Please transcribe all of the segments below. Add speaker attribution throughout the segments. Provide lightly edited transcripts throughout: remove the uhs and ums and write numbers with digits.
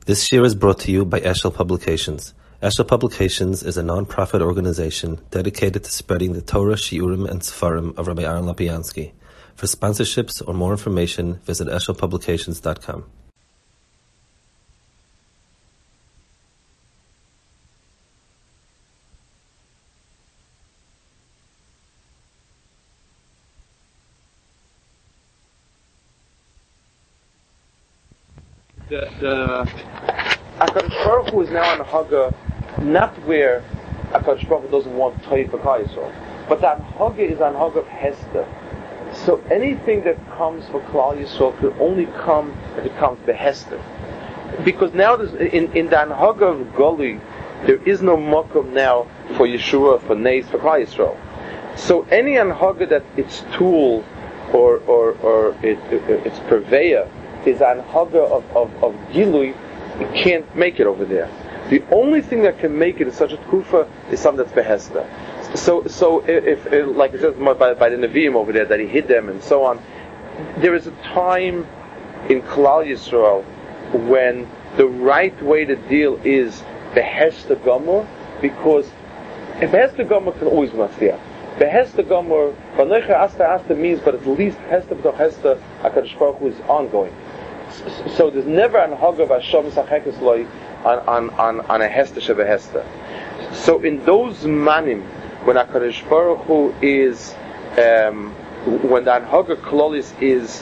Speaker 1: This year is brought to you by Eshel Publications. Eshel Publications is a non-profit organization dedicated to spreading the Torah, Shiurim, and Sefarim of Rabbi Aaron Lapiansky. For sponsorships or more information, visit eshelpublications.com.
Speaker 2: The HaKadosh Baruch Hu is now on Haga, not where HaKadosh Baruch Hu doesn't want Toy for Klal Yisrael, but that Haga is on Haga of Hester. So anything that comes for Klal Yisrael could only come if it comes to Hester. Because now in the Haga of Goli, there is no Mokum now for Yeshua, for Neis, for Klal Yisrael. So any Anhaga that its tool or its purveyor is Anhaga of Gilui, it can't make it over there. The only thing that can make it in such a Kufa is something that's Behesta. So if like it says by the Nevi'im over there, that he hid them and so on, there is a time in Klal Yisrael when the right way to deal is Behesta Gomer, because Behesta Gomer can always be Matzliach. Behesta Gomer, Vanoicha Asta means, but at least Hesta B'toch Hesta, HaKadosh Baruch Hu is ongoing. So there's never an Haga of Hashem Sachekes Loi on a Hester Sheba Hester. So in those manim, when HaKadosh Baruch Hu is, when the Anhaga Klolis is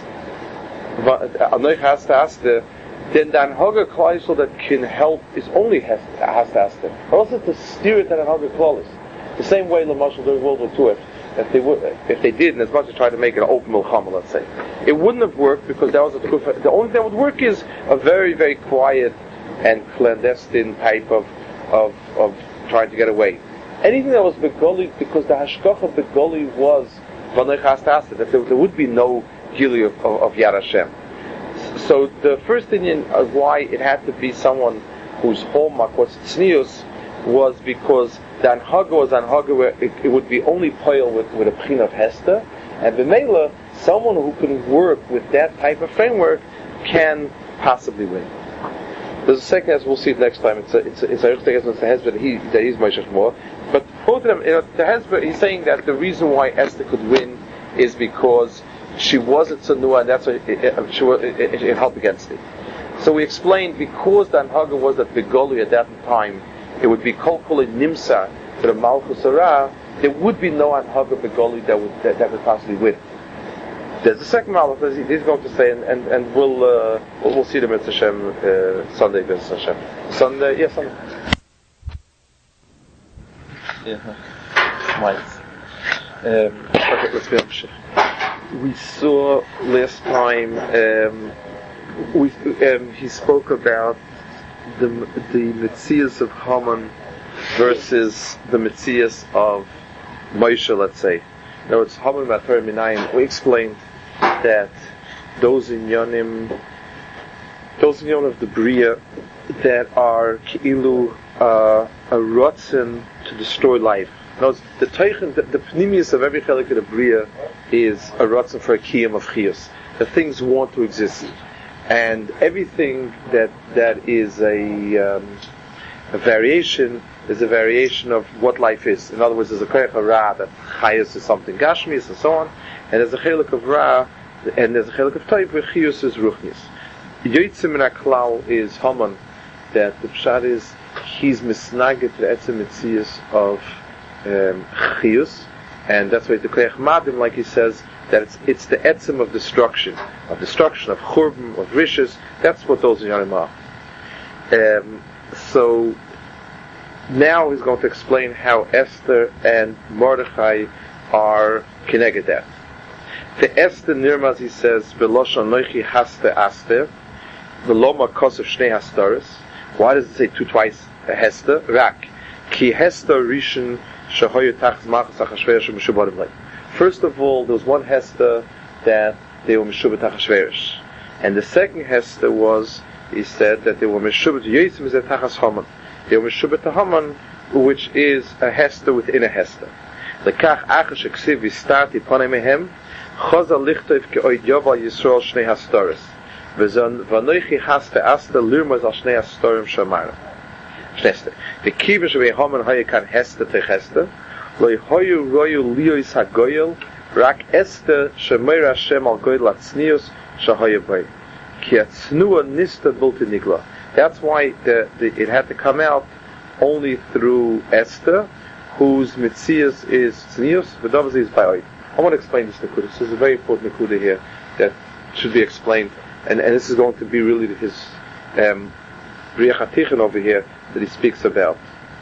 Speaker 2: Anoich Hasta, then the Anhaga Klolis that can help is only Hasta. Also to steer it at Anhaga Klolis. The same way, Lamashal during World War II, if they did, and as much as try to make it an open milchama, let's say, it wouldn't have worked because that was the only thing that would work is a very, very quiet and clandestine type of trying to get away. Anything that was begoli, because the hashkach of begoli was that there would be no gili of Yad Hashem. So the first thing of why it had to be someone whose hallmark was tznius was because the Anhaga was Anhaga where it would be only poil with a pchin of Hester, and B'meila, someone who can work with that type of framework can possibly win. There's a second, as we'll see it next time. It's a Hezbollah that he's Moshe more, but both of them. The Hezbollah, he's saying that the reason why Esther could win is because she wasn't Tsanua, and that's why it helped against it. So we explained because the Anhaga was that Begoli at that time, it would be Kol Kol Nimsa to the Malchus Hara, there would be no Anhaga Begoli that would possibly win. There's the second Malchus he's going to say, and we'll see the Mitzvah Hashem Sunday, Mitzvah Hashem. Sunday. Yeah, okay, let's finish. We saw last time, he spoke about the Metzias of Haman versus the Metzias of Moshe, let's say. Now it's Haman Matar Minayim. We explained that those inyanim of the Bria that are Ki'ilu a rotzen to destroy life. Now the Teichen, the Pnimius of every chelik of the Bria is a rotzen for a Kiyam of Chiyus. The things want to exist. And everything that is a variation is a variation of what life is. In other words, there's a koyach ra that chayus is something gashmis and so on, and there's a chelik of ra, and there's a chelik of toiv where chiyus is ruchnis. Yotzim min haklal is Haman, that the pshat is he's misnaget to the etzem mitzias of chiyus, and that's why the koyach madim, like he says, that it's the etzem of destruction of churban, of rishis. That's what those yanim are. So now he's going to explain how Esther and Mordechai are connected. That the Esther nirmaz, he says, "Beloshon noichi haste aster, veloma kosev shnei hastaris." Why does it say twice Hester? Rak ki Hester rishon shehoyu tachz machas achashverosh u'mishubarim lei. First of all, there was one Hester that they were Meshubah Tachashverish. And the second Hester was, he said, that they were Meshubah Yotzim Zeh Tachas Haman. They were Meshubah to Haman, which is a Hester within a Hester. Lekach Achash Eksiv Vistati Panei Mehem Chazal Lichtov Ke'oid Yoval Yisrael Shnei Hastaris. V'noichi haste asta lirmaz al shnei astorim shamara. Shneste. The kiva shvei haman haya kan heste te heste, loi hoyu royu liois hagoyel, rak este shemeir Hashem al goyel atznius shahaya bay. Ki atznua nista bulti nigla. That's why it had to come out only through Esther, whose mitzias is tznius, v'davazi is ba'oid. I want to explain this nekuda. This is a very important nekuda here that should be explained, and this is going to be really his Briach HaTichon over here that he speaks about.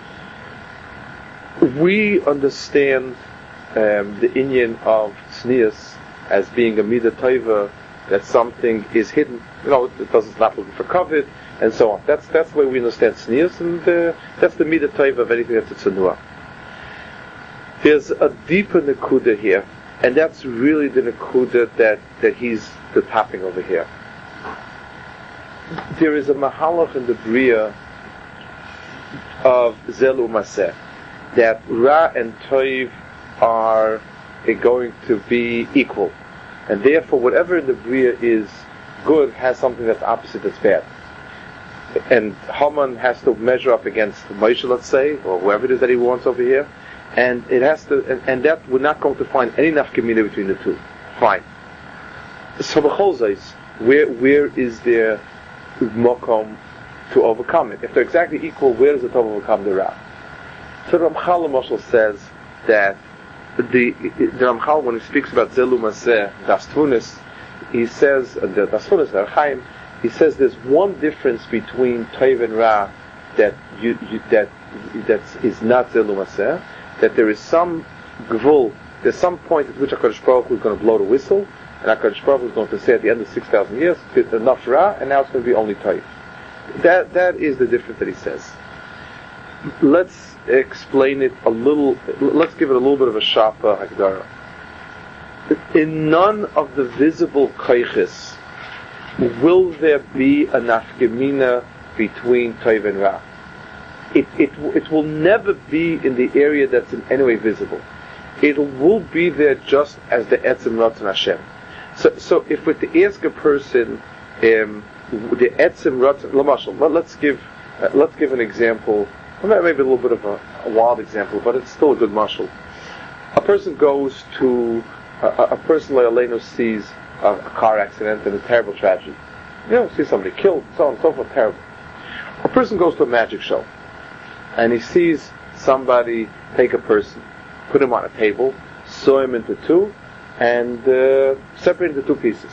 Speaker 2: We understand the inyan of tznius as being a midah tova, that something is hidden. It doesn't not looking for covet, and so on. That's the way we understand tznius, and that's the midah tova of anything that's a tznuah. There's a deeper nekuda here, and that's really the nekuda that he's the topping over here. There is a mahalach in the Bria of Zelu Maseh, that Ra and Toiv are going to be equal, and therefore whatever in the Bria is good has something that's opposite that's bad. And Haman has to measure up against Moshe, let's say, or whoever it is that he wants over here, and it has to, and that we're not going to find any nafkamina between the two. Fine. So b'chol zeis, where is there mokom to overcome it? If they're exactly equal, where does it overcome the Ra? So Ramchal Moshe says that the Ramchal, when he speaks about Zelu Maseh, Dastfunis, he says, the Dastfunis Archaim, he says there's one difference between Toiv and Ra that is not Zelu Maseh, that there is some gvul, there's some point at which HaKadosh Baruch Hu is going to blow the whistle, and HaKadosh Baruch Hu is going to say at the end of 6,000 years, it's enough Ra, and now it's going to be only Toiv. That is the difference that he says. Let's explain it a little, let's give it a little bit of a sharper Hagdara. In none of the visible koiches will there be a nafgemina between Toiv and Ra. It will never be in the area that's in any way visible. It will be there just as the Etzem Ratzon Hashem. So if we to ask a person, the Etzem Ratzon, Lamashal, let's give an example, maybe a little bit of a wild example, but it's still a good mashal. A person goes to, a person like Eleno sees a car accident and a terrible tragedy. Sees somebody killed, so on and so forth, terrible. A person goes to a magic show, and he sees somebody take a person, put him on a table, saw him into two, and separate into two pieces.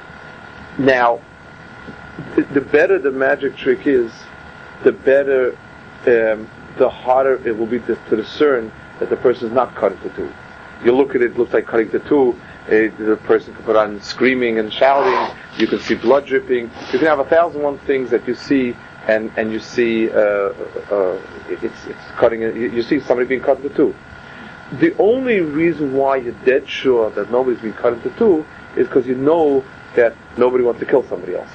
Speaker 2: Now, the better the magic trick is, the better, the harder it will be to discern that the person is not cut into two. You look at it, it looks like cutting into two. The person can put on screaming and shouting. You can see blood dripping. You can have 1,001 things that you see, and you see it's cutting. You see somebody being cut into two. The only reason why you're dead sure that nobody's being cut into two is because you know that nobody wants to kill somebody else.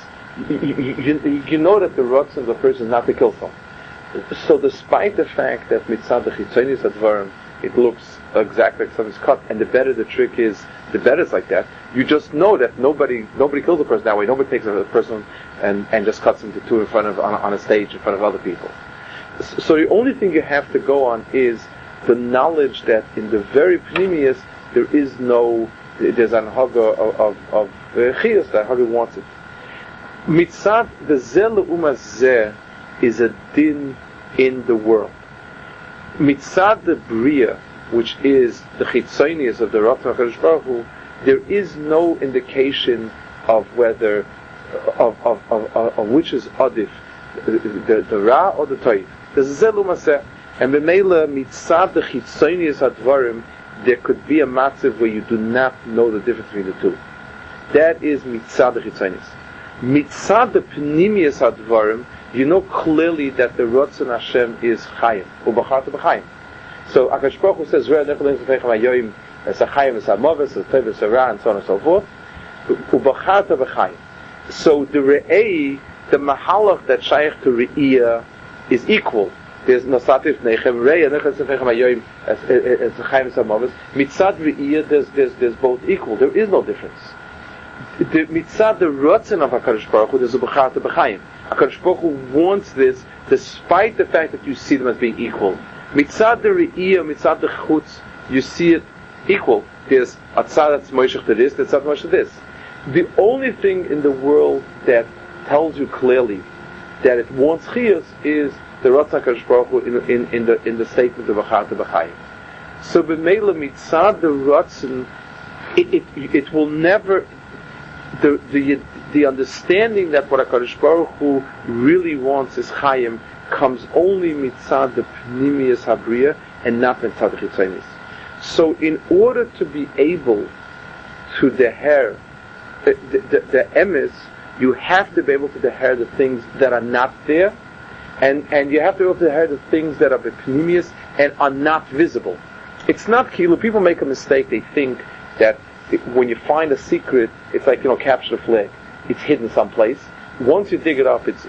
Speaker 2: You know that the ruts of the person is not to kill someone. So despite the fact that mitzad the chitzonis advarim, it looks exactly like something's cut, and the better the trick is, the better it's like that, you just know that nobody kills a person that way. Nobody takes a person and just cuts him to two in front of, on a stage in front of other people. So the only thing you have to go on is the knowledge that in the very pnimius there's an haga of chiyus, that haga wants it. Mitzad the zel umazeh is a din in the world. Mitzad the bria, which is the chitzonius of the Ratzon HaKadosh Baruch Hu, there is no indication of whether of which is adif, the Ra or the Toiv. There's a zelu maseh, and b'meila mitzad the chitzonius advarim, there could be a matzav where you do not know the difference between the two. That is mitzad the chitzonius. Mitzad the pnimius advarim, you know clearly that the Ratzon Hashem is Chayim, Ubachat B'Chayim. So HaKadosh Baruch Hu says, Re'eh Nechel Nechel Nechel es HaChayim, es HaMoves, es HaTov, es HaRa, and so on and so forth. Ubachat B'Chayim. So the Re'eh, the Mahalach that Shaykh to Re'iyah is equal. There's Nosatif Nechem, Re'eh Nechel Nechel Nechel es HaChayim, es HaMoves. Mitzad Re'iyah, there's both equal. There is no difference. the mitzad the rotzen of HaKadosh Baruch Hu, there's a b'chata b'chaim. HaKadosh Baruch Hu wants this, despite the fact that you see them as being equal. Mitzad the re'iyah, mitzad the chutz, you see it equal. There's a tzad that's moishech to this, there's a tzad moishech to this. The only thing in the world that tells you clearly that it wants chiyus is the rotzen HaKadosh Baruch Hu in the statement of b'chata b'chaim. So b'meila mitzad the rotzen, it will never, the understanding that what HaKadosh Baruch Hu really wants is Chaim comes only mitzad the pnimiyas habriya and not mitzad the chitzonis. So in order to be able to deher the emes, you have to be able to deher the things that are not there, and you have to be able to deher the things that are pnimiyas and are not visible. It's not kilu. People make a mistake. They think that when you find a secret, it's like, capture the flag. It's hidden someplace. Once you dig it up, it's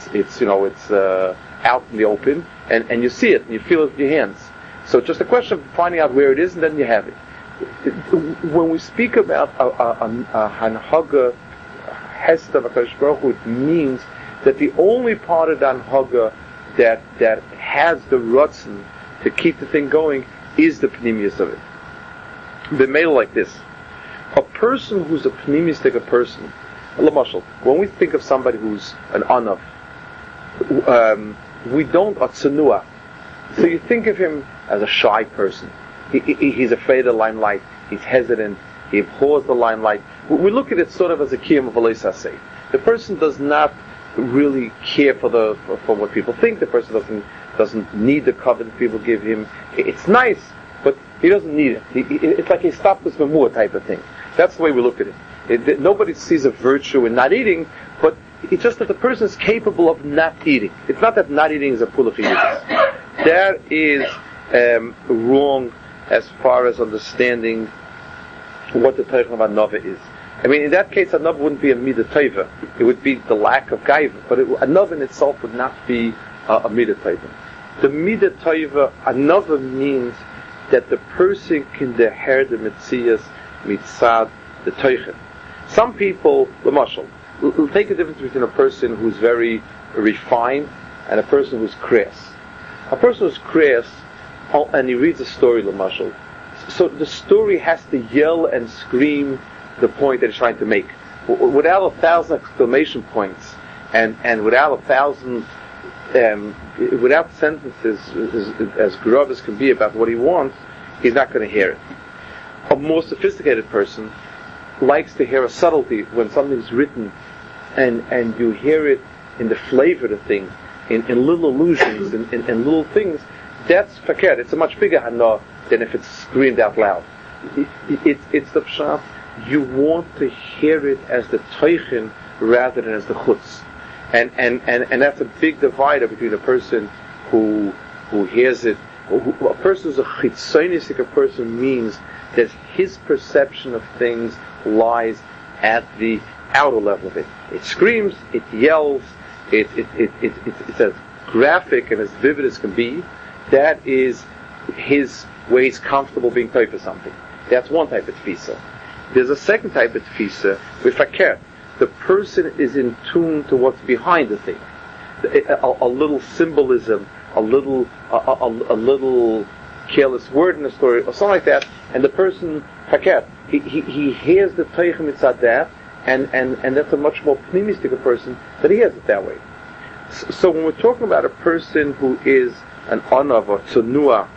Speaker 2: out in the open, and you see it, and you feel it with your hands. So it's just a question of finding out where it is, and then you have it. When we speak about a hanhaga hester of HaKadosh Baruch Hu, it means that the only part of the hanhaga that has the rotzen to keep the thing going is the pnimius of it. The male like this. A person who's a pnimistic person, when we think of somebody who's an anav, we don't atzenua. So you think of him as a shy person. He's afraid of the limelight. He's hesitant. He abhors the limelight. We look at it sort of as a kiyum of aleisasei. The person does not really care for what people think. The person doesn't need the cover that people give him. It's nice, but he doesn't need it. It's like a stop with memua type of thing. That's the way we look at it. Nobody sees a virtue in not eating, but it's just that the person is capable of not eating. It's not that not eating is a pulachiyus. That is wrong as far as understanding what the Teichen of Anova is. I mean, in that case, Anova wouldn't be a midah teiva. It would be the lack of gaiva. But Anova in itself would not be a midah teiva. The midah teiva, Anova means that the person can deher the mitzias mitzad the teichen. Some people, l'mashal, take a difference between a person who's very refined and a person who's crass. A person who's crass, and he reads a story, l'mashal, so the story has to yell and scream the point that it's trying to make. Without 1,000 exclamation points, and without 1,000, without sentences as grov as can be about what he wants, he's not going to hear it. A more sophisticated person likes to hear a subtlety when something's written, and you hear it in the flavor of the thing, in little allusions, in little things. That's fakir. It's a much bigger hana than if it's screamed out loud. It's the pshat. You want to hear it as the teichen rather than as the chutz, and that's a big divider between a person who hears it. A person who's a chitzonistic person means that his perception of things lies at the outer level of it. It screams, it yells, it's as graphic and as vivid as can be. That is his way he's comfortable being paid for something. That's one type of tfisa. There's a second type of tfisa, with fakir. The person is in tune to what's behind the thing. A little symbolism, a little careless word in a story, or something like that, and the person fakir. He hears the teichen mitzad that, and that's a much more pnimistic person that he hears it that way. So when we're talking about a person who is an anav or tzanua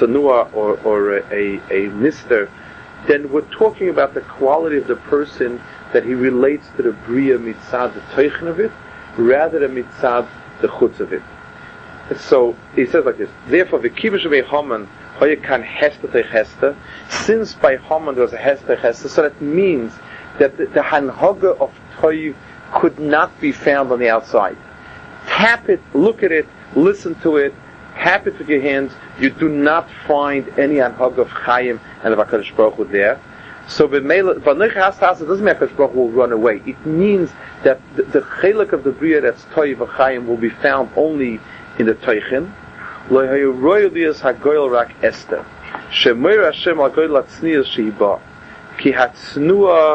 Speaker 2: or a mister, then we're talking about the quality of the person that he relates to the bria mitzad the teichen of it, rather than mitzad the chutz of it. So he says like this: therefore, the kibush of Haman hoyekan hester techester. Since by Haman there was a hester hester, so that means that the hanhaga of toiv could not be found on the outside. Tap it, look at it, listen to it, tap it with your hands. You do not find any hanhaga of Chaim and of HaKadosh Baruch Hu there. So b'meila doesn't mean HaKadosh Baruch Hu will run away. It means that the chelik of the bria that's toiv of Chaim will be found only in the teichen. Lo hayoylias hagoyel rak Esther. Shemoir Hashem hagoyel atznias sheiba. Ki hatznuah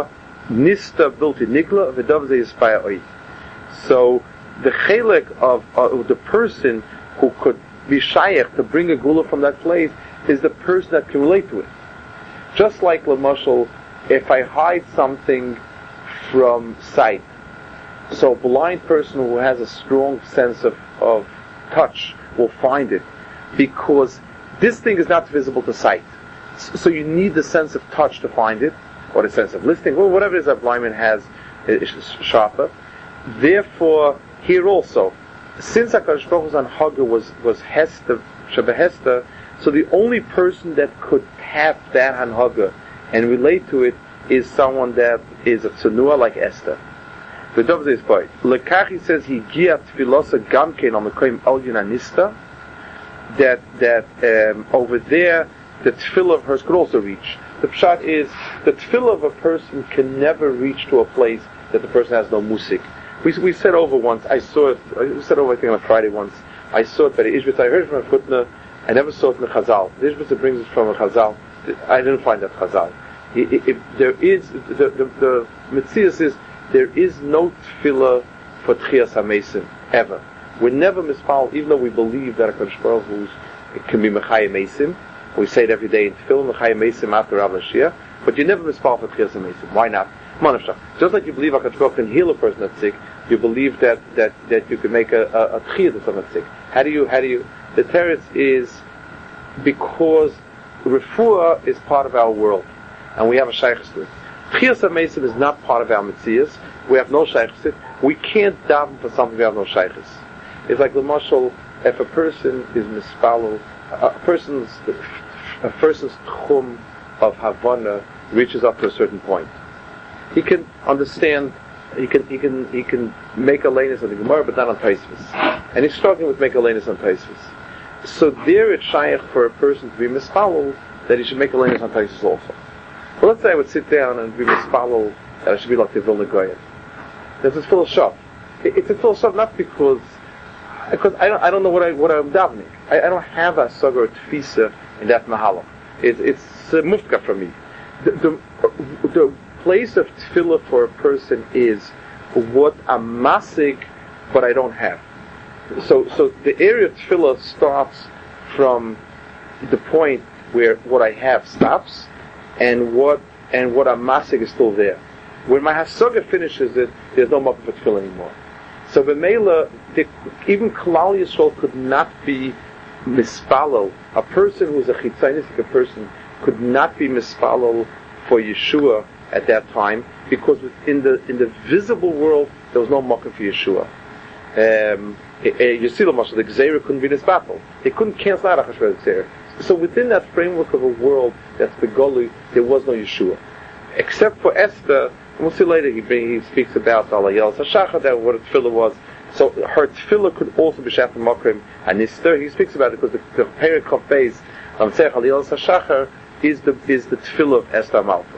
Speaker 2: Nista bilti nigla v'dav ze yispaya oid. So the chelek of the person who could be shayach to bring a gula from that place is the person that can relate to it. Just like Lamashal, if I hide something from sight, so a blind person who has a strong sense of touch will find it, because this thing is not visible to sight. So you need the sense of touch to find it, or the sense of listening, or whatever it is that blind man has, is sharper. Therefore, here also, since HaKadosh Baruch Hu's Hanhaga was Hester, Sheba Hester, so the only person that could have that Hanhaga and relate to it is someone that is a Tsunua like Esther. The Dov is point. Lekachi says he giat filosa gamkein on the koim elyon anista. That over there the tefillah of hers could also reach. The pshat is the tefillah of a person can never reach to a place that the person has no musik. We said over once. I saw it. We said over I think on a Friday once. I saw it by the Ishbitz. I heard it from a Futna. I never saw it in the Chazal. The Ishbitz brings it from a Chazal. I didn't find that Chazal. There is the Metzias is there is no tefillah for Tchias HaMesim ever. We're never mispal, even though we believe that HaKadosh Baruch Hu can be Mechayim Mesim. We say it every day in tefillah Mechayim Mesim after Rav Mashiach. But you never mispal for Tchias HaMesim. Why not? Just like you believe HaKadosh Baruch Hu can heal a person that's sick, you believe that you can make a tchiyah to someone that's sick. How do you? The teretz is because refuah is part of our world, and we have a shaykhs to it. Tchias HaMesim is not part of our mitzias. We have no shaykhs to it. We can't daven for something we have no shaykhs. It's like the mashal, if a person is mispalel, a person's tchum of havana reaches up to a certain point. He can understand. He can make a lanus on the Gemara, but not on Taisvis. And he's struggling with make a lanus on Taisvis. So there it's shaykh for a person to be mispalel that he should make a lanus on Taisvis also. Well, let's say I would sit down and be mispalel that I should be like the Vilna Goyen. There's this philosoph. It's a philosoph not because I don't know what I'm davening. I don't have a saga or tfisa in that mahalach. It's a mufka for me. The place of tefillah for a person is what I'm masig, but I don't have. So the area of tefillah starts from the point where what I have stops, and what I'm masig is still there. When my hasaga finishes it, there's no more for tefillah anymore. So b'meila, even Klal Yisrael could not be mispalel. A person who's a chitzaynistic person could not be mispalel for Yeshua at that time, because in the visible world there was no makom for Yeshua. You see the mashal, the Gzeira couldn't be this battle. They couldn't cancel out Achashverosh Gzeira. So within that framework of a world that's begoli, there was no Yeshua, except for Esther. And we'll see later he speaks about Alayel Sashachar, that what a tefillah was. So her tefillah could also be Shafim Makrim and Nister. He speaks about it because the Perek of Beis Tzech Alayel Sashachar is the tefillah of Esther Malka.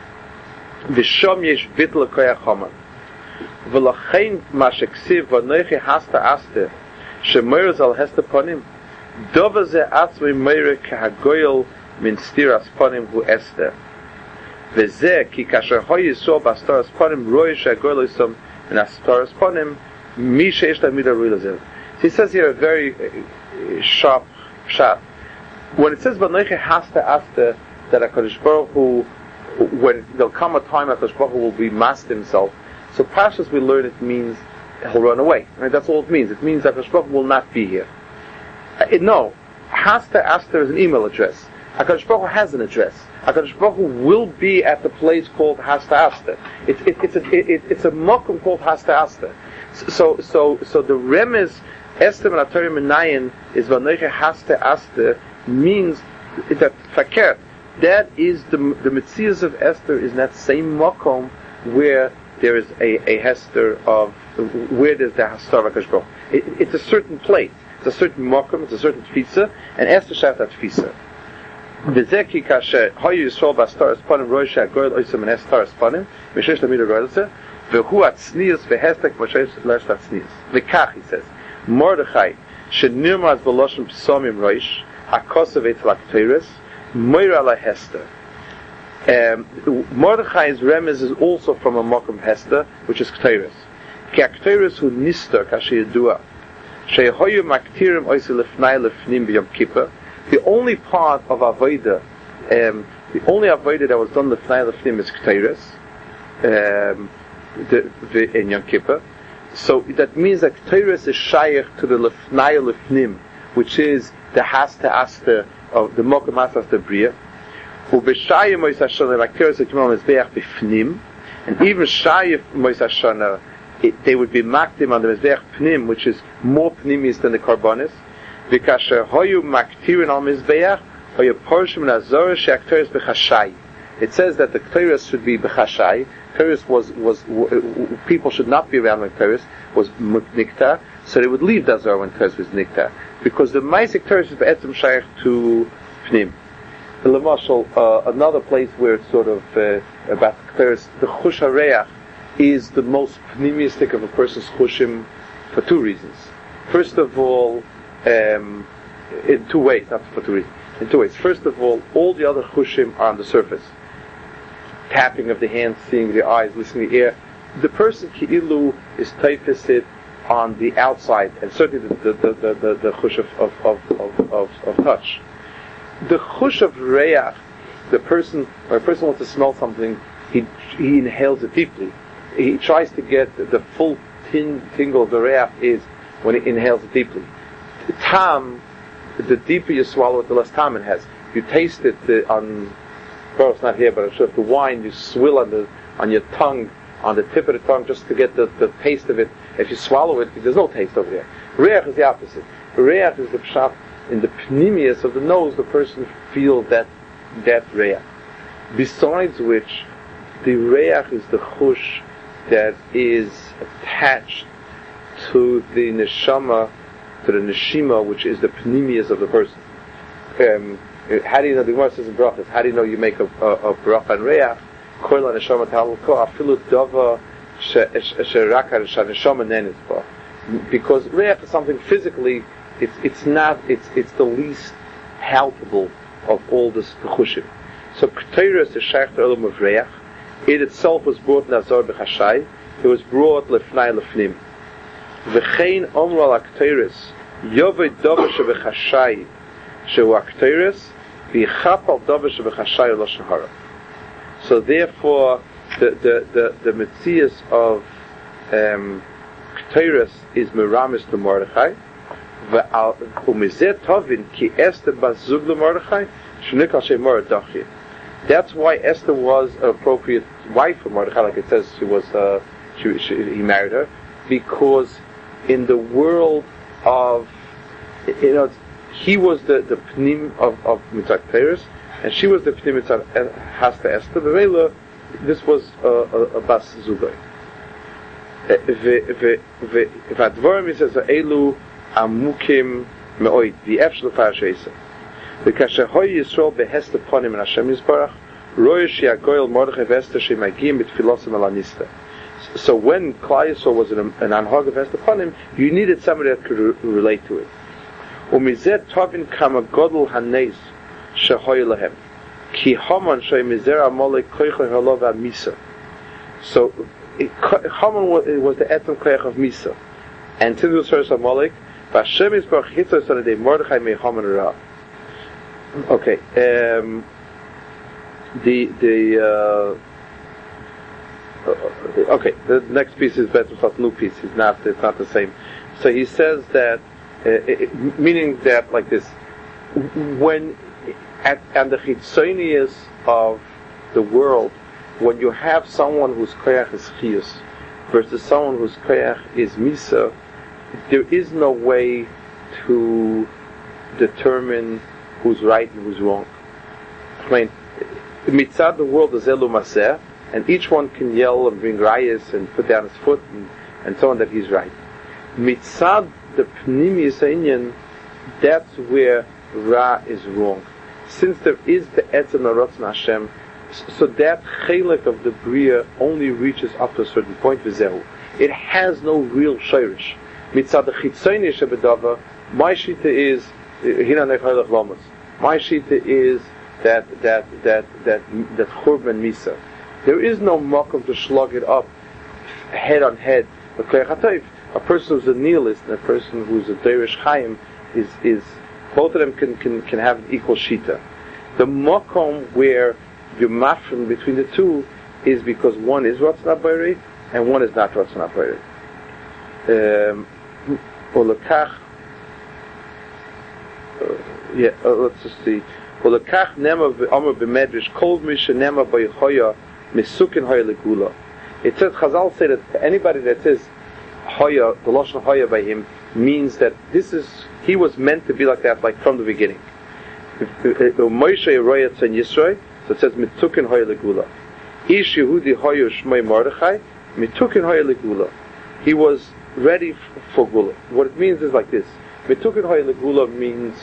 Speaker 2: V'shom yesh bitl koyach haman. V'lachein ma sheksiv v'noichi hasta aste shemoyers al hesta ponim dova ze atzmei meire kehagoyel min stiras ponim hu Esther. V'zeh ki kasher hoy yisrael bastaras ponim roy shehagoyel isom in astaras ponim mi sheish tamid aruilazel. He says here a very sharp shot. When it says v'noichi hasta aste, that HaKadosh Baruch Hu, when there'll come a time HaKadosh Baruch Hu will be masked himself. So Pashas we learn it means he'll run away. Right? That's all it means. It means that HaKadosh Baruch Hu will not be here. No. Hasta Aster is an email address. HaKadosh Baruch Hu has an address. HaKadosh Baruch Hu will be at the place called Hasta Aster. It's a mokum called Hasta Aster. So the remez Esther and Atari Menayin is Vanoiche Hasta Aster means that fakert. That is the Metzias of Esther is in that same makom where there is a Hester of where there's the Hastar of HaKadosh Baruch Hu. It's a certain place, it's a certain makom, it's a certain tfisa, and Esther shaft that tfisa. V'zeki kasher hoyu yisrael b'astar espanim roy she'agoyel oisem and Esther espanim v'shesh lamid agoyelze v'hu atznius v'hestek v'shesh lesh atznius v'kach he says Mordechai she'nirmaz v'loshim p'somim roish hakosav etz lakteres Moira la Hester. Mordechai's remez is also from a Mokum Hester, which is Kteris. Ki Kteris hu nister kashi yedua. Shehoyu maktirim oisi lefnai lefnim b'yom kippur. The only part of Avodah, the only Avodah that was done lefnai lefnim is Kteris, in Yom Kippur. So that means that Kteris is shaykh to the lefnai lefnim, which is the hasta asta of the Mokum Hasta of the Bria. Ubeshayim Mois Hashana, like Kteris Ekimon Mizbeach b'fnim, and even Shayif Mois Hashana, they would be makdim on the Mizbeach Pnim, which is more pnimis than the Karbonis. Vikasher Hoyu Maktirin al Mizbeach, Hoyu Porshim Nazor She'akteris b'chashai. It says that the Kteris should be b'chashai. Kteris was people should not be around when Kteris was nikta, so they would leave the Azor when Kteris was nikta, because the Maisik Kteris is be'etzim shaykh to Pnim. Another place where it's sort of about Kteris, the Chush HaReach is the most pneumistic of a person's chushim for two reasons. First of all, in two ways, not for two reasons. In two ways. First of all the other chushim are on the surface. Tapping of the hands, seeing the eyes, listening to the ear. The person ki'ilu is taifisid on the outside, and certainly the chush of touch. The chush of reach, when a person wants to smell something, he inhales it deeply. He tries to get the full tingle of the reach is when he inhales it deeply. Tam, the deeper you swallow it, the less tam it has. You taste it well, it's not here, but I'm sure if the wine, you swill on your tongue, on the tip of the tongue, just to get the taste of it. If you swallow it, there's no taste over there. Reach is the opposite. Reach is the pshat. In the pneumius of the nose, the person feels that reach. Besides which, the reach is the chush that is attached to the neshama, to the neshima, which is the pneumius of the person. How do you know, the Gemara says in brachas, how do you know you make a bracha and reach? Koil neshama talko afilu dava sherakar shaneshama nenis ba. Because reach is something physically. It's the least palpable of all the chushim. So Kteris is shaykh to Elam of Reach. It itself was brought Nazar b'chashai. It was brought lefnai lefnim. V'chein omra la Kteris yovei davar shebechashai shehu Kteris v'chapal davar shebechashai lashon hara. So therefore, the metzias of Kteris is meramis to Mordechai. That's why Esther was an appropriate wife for Mordechai, like it says he married her, because in the world of, he was the pnim of Mitzvah Kteris, and she was the pnim Mitzvah Hasta Esther. This was a bas zugay. V'advorim, he says, Elu amukim me'oid v'ef shel parasheisa. V'kasher hoy Yisrael behester ponim in Hashem Yisbarach roy she'agoyel Mordechai v'Esther she'magim b'tfilosim al anista. So when Klal Yisrael was an anhag of Esther ponim, you needed somebody that could relate to it. Umizet tovin kama godel haneis shehoy lehem ki Haman shey mizer amolek koichoy halov misa. So Haman was the etam koich of Misa, and Tindu Seres Amalek. Vashem is Baruch Hitzos on the day Mordechai may Haman Ra. Okay. Okay. The next piece is better. It's new piece. It's not the same. So he says that, meaning that like this, when and the chitzonius of the world, when you have someone whose koyach is chiyus versus someone whose koyach is misa, there is no way to determine who's right and who's wrong. I mean, mitzad the world is elu maseh, and each one can yell and bring rayas and put down his foot and so on that he's right. Mitzad the pnimius inyan, that's where ra is wrong. Since there is the etzem narotzon Hashem, so that chelik of the bria only reaches up to a certain point. V'zehu, it has no real shirish. Mitzad the chitzoni shebedava, my shita is hina nechaylich lamas. My shita is that Churban Misa. There is no makom to slug it up head on head. A person who's a nihilist and a person who's a Derish Chaim is both of them can have an equal shita. The makom where you mafren between the two is because one is Ratzon HaBorei and one is not Ratzon HaBorei. Let's just see. Olakach nema v'amar b'medrash kol misha nema b'yichoya misukin hoya legula. It says, Chazal say that anybody that says hoya, the lashon hoya by him, means that he was meant to be like that, like from the beginning. Moshe Yeroyat Tzon Yisroi, so it says mitukin hoya legula. Ish Yehudi hoya shmei Mordechai mitukin hoya legula. He was ready for gula. What it means is like this. Mitukin hoya legula means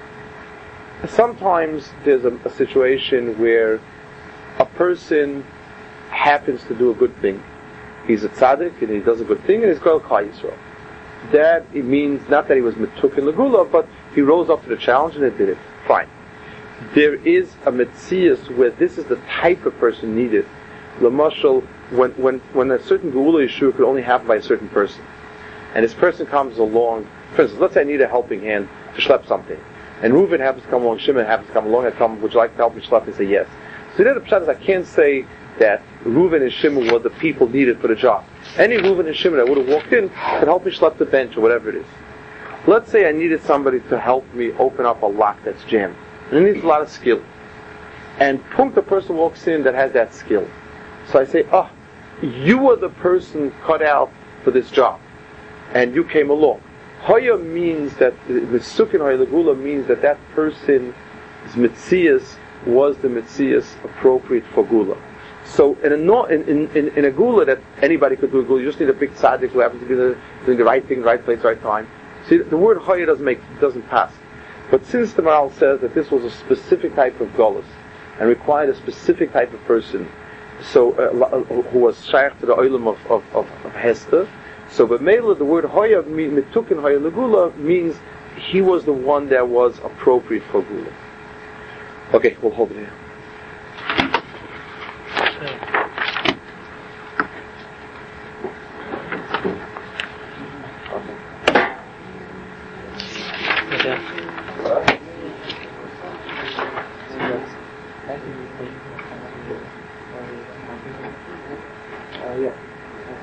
Speaker 2: sometimes there's a situation where a person happens to do a good thing. He's a tzaddik and he does a good thing and he's called Chai Yisrael. That it means not that he was mitukin legula, but he rose up to the challenge and he did it. Fine. There is a metzias where this is the type of person needed. L'mashal, when a certain geula yeshua could only happen by a certain person, and this person comes along. For instance, let's say I need a helping hand to schlep something, and Reuven happens to come along, Shimon happens to come along, I come, would you like to help me schlep? They say yes. So the pshat is I can't say that Reuven and Shimon were the people needed for the job. Any Reuven and Shimon that would have walked in could help me schlep the bench or whatever it is. Let's say I needed somebody to help me open up a lock that's jammed, and it needs a lot of skill. And the person walks in that has that skill. So I say, you are the person cut out for this job, and you came along. Hoya means that Misukin Hoya Legula means that person's mitzias was the mitzias appropriate for gula. So in a gula that anybody could do a gula, you just need a big tzaddik who happens to be doing the right thing, right place, right time. See, the word Hoya doesn't pass. But since the Maral says that this was a specific type of golus and required a specific type of person, so who was shaykh to the oilam of Hester. So b'meila the word hoya mitukin hoya legula means he was the one that was appropriate for gula. Okay, we'll hold it here.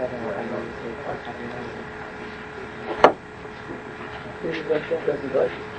Speaker 2: Yeah.